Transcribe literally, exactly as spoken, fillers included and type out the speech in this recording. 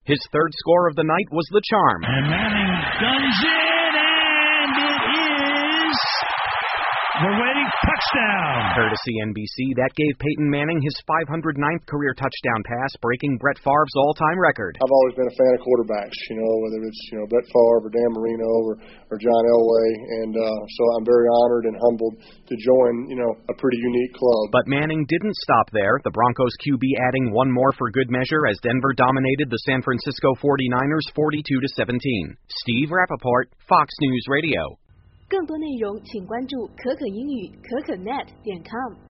His third score of the night was the charm. And Manning guns in, and it is the waiting touchdown. Courtesy N B C, that gave Peyton Manning his five hundred ninth career touchdown pass, breaking Brett Favre's all-time record. I've always been a fan of quarterbacks, you know, whether it's, you know, Brett Favre or Dan Marino or, or John Elway, and uh, so I'm very honored and humbled to join, you know, a pretty unique club. But Manning didn't stop there, the Broncos Q B adding one more for good measure as Denver dominated the San Francisco forty-niners forty-two to seventeen. Steve Rappaport, Fox News Radio. 更多内容请关注可可英语可可net点com。